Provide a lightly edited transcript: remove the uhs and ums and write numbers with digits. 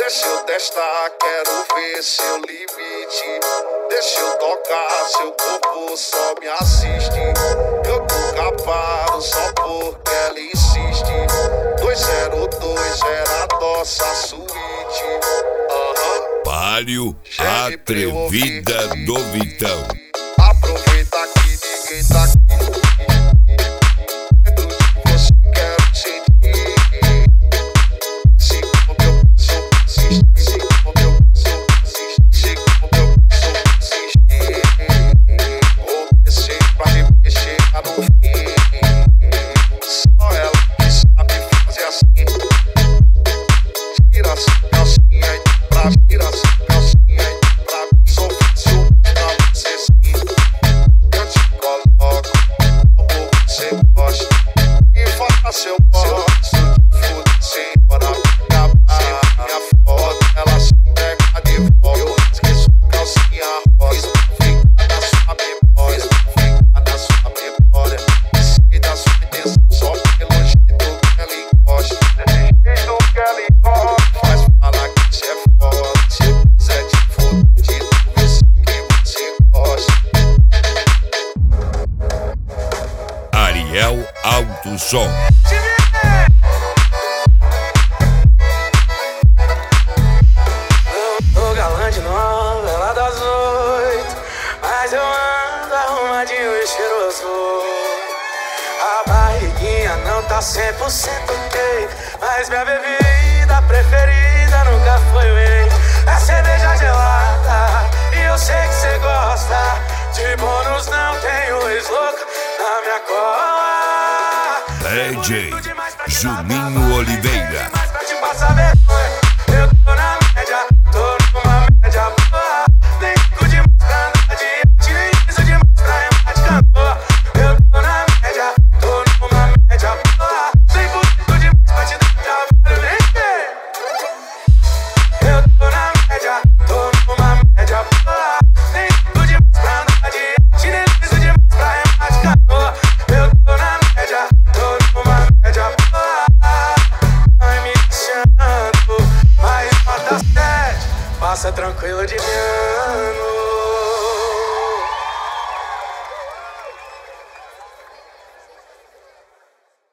Deixa eu testar, quero ver seu limite. Deixa eu tocar, seu corpo só me assiste. Eu tô capado só porque ela insiste. 202 era a nossa suíte. Palio Atrevida do Vitão. Aproveita que ninguém tá aqui. Seu posso fuder sem hora acabar. Minha foto, ela se pega de volta. Eu esqueço calcinha rosa. Fica na sua memória, fica na sua memória. Sei da sua intenção só pelo jeito que ela encosta. Jeito que ela encosta. Faz falar que você é foda. Se eu quiser te fuder de novo, eu sei que você gosta. Ariel Alto Som. De novela das 8, mas eu ando arrumadinho e cheiroso. A barriguinha não tá 100% ok, mas minha bebida preferida nunca foi whey. É cerveja gelada e eu sei que cê gosta. De bônus não tenho ex-louca na minha cola. DJ Juninho Oliveira. Eu tô na média, tô numa média boa. Nem rico demais pra andar de arte, nem liso demais pra remar de cantor. Eu tô na média, tô numa média boa. Nem bonito demais pra te dar trabalho, nem ver. Eu tô na média, tô numa média boa. Nem rico demais pra andar de arte, nem liso demais pra remar de cantor. Eu tô na média, tô numa média boa. Vai me deixando, mas nota 7, passa tranquilo de mim.